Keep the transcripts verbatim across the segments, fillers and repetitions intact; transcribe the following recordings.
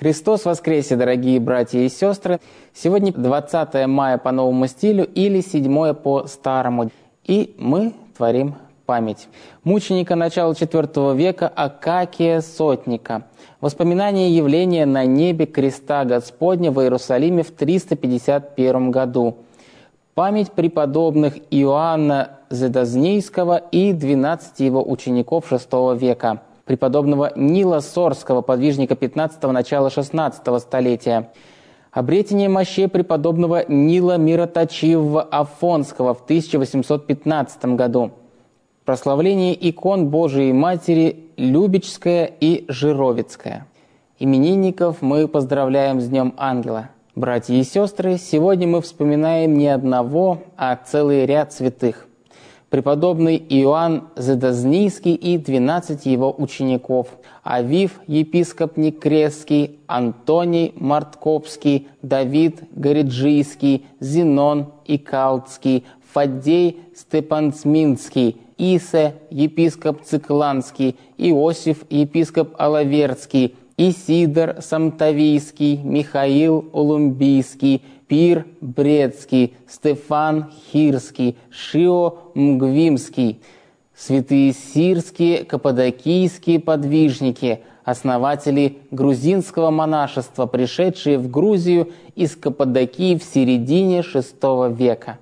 Христос воскресе, дорогие братья и сестры! Сегодня двадцатое мая по новому стилю или седьмое по старому. И мы творим память мученика начала четвёртого века Акакия Сотника. Воспоминание явления на небе креста Господня в Иерусалиме в триста пятьдесят первом году. Память преподобных Иоанна Задознийского и двенадцати его учеников шестого века. Преподобного Нила Сорского, подвижника пятнадцатого, начала шестнадцатого столетия. Обретение мощей преподобного Нила Мироточивого Афонского в тысяча восемьсот пятнадцатом году. Прославление икон Божией Матери Любечская и Жировицкая. Именинников мы поздравляем с Днем Ангела. Братья и сестры, сегодня мы вспоминаем не одного, а целый ряд святых. Преподобный Иоанн Задознийский и двенадцать его учеников, Авив епископ Некресский, Антоний Марткопский, Давид Гориджийский, Зенон Икалтский, Фаддей Степансминский, Исе епископ Цикланский, Иосиф епископ Алаверский, Исидор Самтовийский, Михаил Улумбийский, Пир Брецкий, Стефан Хирский, Шио Мгвимский, святые сирские, каппадокийские подвижники, основатели грузинского монашества, пришедшие в Грузию из Каппадокии в середине шестого века.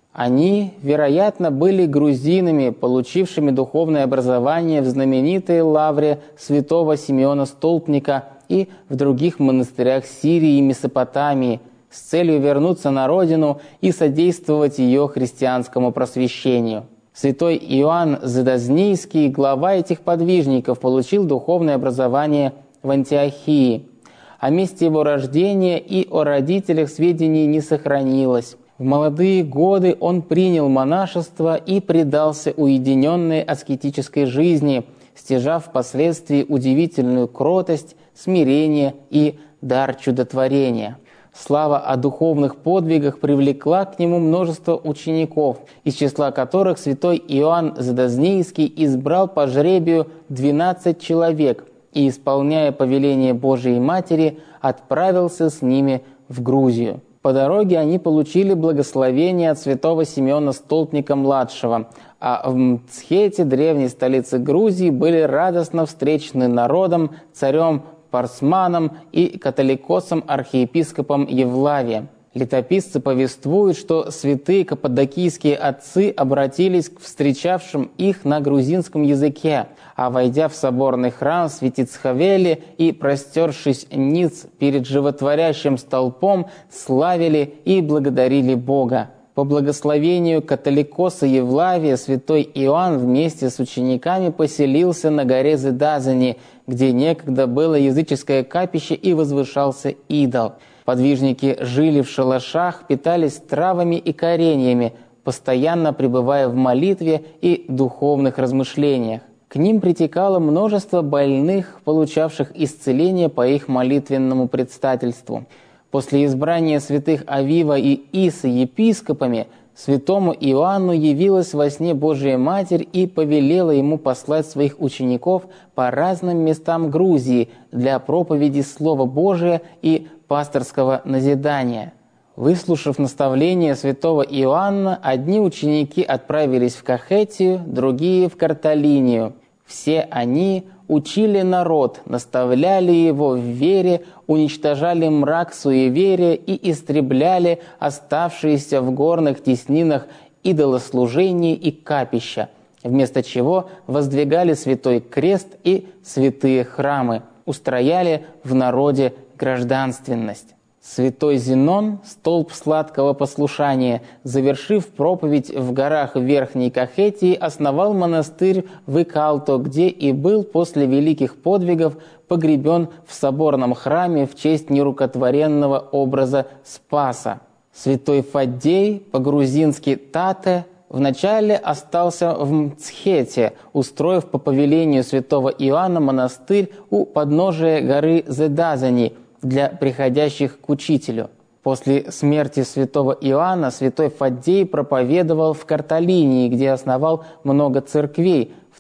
Они, вероятно, были грузинами, получившими духовное образование в знаменитой лавре святого Симеона Столпника и в других монастырях Сирии и Месопотамии, с целью вернуться на родину и содействовать ее христианскому просвещению. Святой Иоанн Задознийский, глава этих подвижников, получил духовное образование в Антиохии. О месте его рождения и о родителях сведений не сохранилось. В молодые годы он принял монашество и предался уединенной аскетической жизни, стяжав впоследствии удивительную кротость, смирение и дар чудотворения. Слава о духовных подвигах привлекла к нему множество учеников, из числа которых святой Иоанн Задознийский избрал по жребию двенадцать человек и, исполняя повеление Божией Матери, отправился с ними в Грузию. По дороге они получили благословение от святого Симеона Столпника-младшего, а в Мцхете, древней столице Грузии, были радостно встречены народом, царем Парсманом и католикосом-архиепископом Евлавием. Летописцы повествуют, что святые каппадокийские отцы обратились к встречавшим их на грузинском языке, а войдя в соборный храм Святицховели и простершись ниц перед животворящим столпом, славили и благодарили Бога. По благословению католикоса Евлавия святой Иоанн вместе с учениками поселился на горе Зедазани, где некогда было языческое капище и возвышался идол. Подвижники жили в шалашах, питались травами и кореньями, постоянно пребывая в молитве и духовных размышлениях. К ним притекало множество больных, получавших исцеление по их молитвенному предстательству. После избрания святых Авива и Исы епископами, святому Иоанну явилась во сне Божия Матерь и повелела ему послать своих учеников по разным местам Грузии для проповеди Слова Божия и пасторского назидания. Выслушав наставление святого Иоанна, одни ученики отправились в Кахетию, другие в Карталинию. Все они учили народ, наставляли его в вере, уничтожали мрак суеверия и истребляли оставшиеся в горных теснинах идолослужения и капища, вместо чего воздвигали святой крест и святые храмы, устрояли в народе гражданственность. Святой Зенон, столб сладкого послушания, завершив проповедь в горах Верхней Кахетии, основал монастырь в Икалто, где и был после великих подвигов погребен в соборном храме в честь нерукотворенного образа Спаса. Святой Фаддей, по-грузински Тате, вначале остался в Мцхете, устроив по повелению святого Иоанна монастырь у подножия горы Зедазани для приходящих к учителю. После смерти святого Иоанна святой Фаддей проповедовал в Карталинии, где основал много церквей, в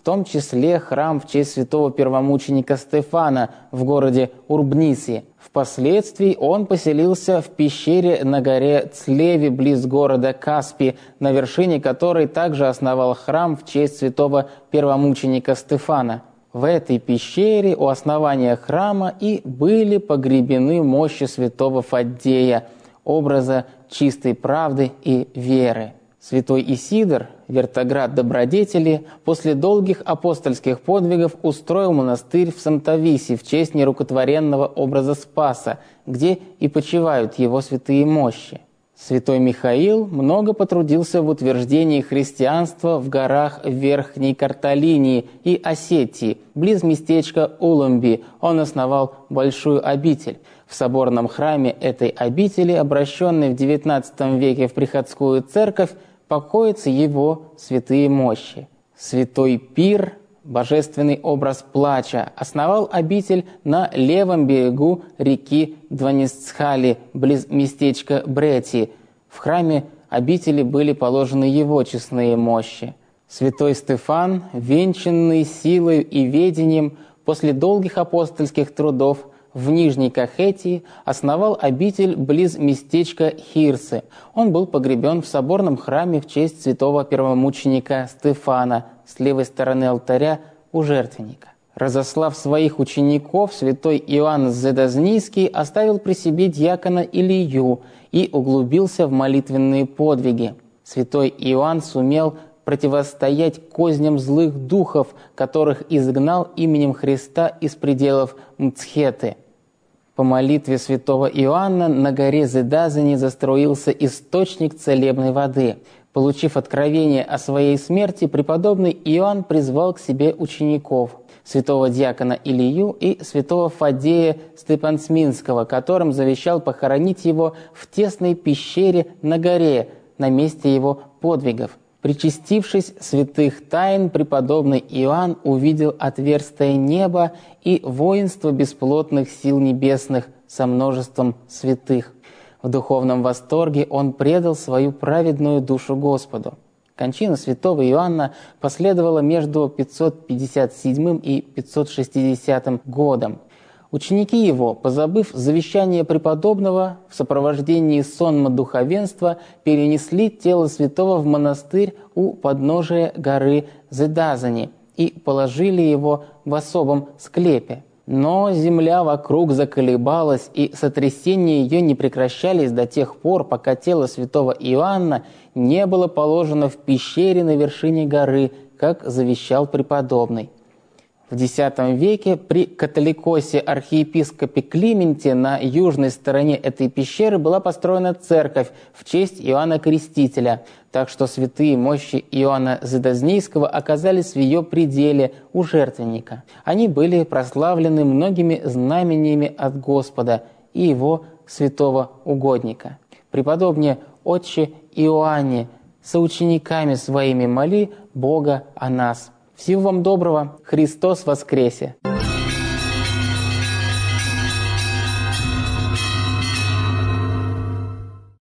том числе храм в честь святого первомученика Стефана в городе Урбниси. Впоследствии он поселился в пещере на горе Цлеви близ города Каспи, на вершине которой также основал храм в честь святого первомученика Стефана. В этой пещере у основания храма и были погребены мощи святого Фаддея, образа чистой правды и веры. Святой Исидор, вертоград добродетели, после долгих апостольских подвигов устроил монастырь в Сантависе в честь нерукотворенного образа Спаса, где и почивают его святые мощи. Святой Михаил много потрудился в утверждении христианства в горах Верхней Карталинии и Осетии. Близ местечка Улумби он основал большую обитель. В соборном храме этой обители, обращенной в девятнадцатом веке в приходскую церковь, покоятся его святые мощи. Святой Пир, божественный образ плача, основал обитель на левом берегу реки Дванисцхали, близ местечка Брети. В храме обители были положены его честные мощи. Святой Стефан, венчанный силою и ведением, после долгих апостольских трудов в Нижней Кахетии основал обитель близ местечка Хирсы. Он был погребен в соборном храме в честь святого первомученика Стефана с левой стороны алтаря у жертвенника. Разослав своих учеников, святой Иоанн Задознийский оставил при себе диакона Илию и углубился в молитвенные подвиги. Святой Иоанн сумел противостоять козням злых духов, которых изгнал именем Христа из пределов Мцхеты. По молитве святого Иоанна на горе Зедазани заструился источник целебной воды. Получив откровение о своей смерти, преподобный Иоанн призвал к себе учеников, святого диакона Илию и святого Фаддея Степансминского, которым завещал похоронить его в тесной пещере на горе, на месте его подвигов. Причастившись святых тайн, преподобный Иоанн увидел отверстие неба и воинство бесплотных сил небесных со множеством святых. В духовном восторге он предал свою праведную душу Господу. Кончина святого Иоанна последовала между пятьсот пятьдесят седьмым и пятьсот шестидесятым годом. Ученики его, позабыв завещание преподобного, в сопровождении сонма духовенства перенесли тело святого в монастырь у подножия горы Зедазани и положили его в особом склепе. Но земля вокруг заколебалась, и сотрясения ее не прекращались до тех пор, пока тело святого Иоанна не было положено в пещере на вершине горы, как завещал преподобный. В X веке при католикосе архиепископе Клименте на южной стороне этой пещеры была построена церковь в честь Иоанна Крестителя, так что святые мощи Иоанна Задознийского оказались в ее пределе у жертвенника. Они были прославлены многими знамениями от Господа и его святого угодника. Преподобнее Отче Иоанне, соучениками своими моли Бога о нас. Всего вам доброго! Христос воскресе!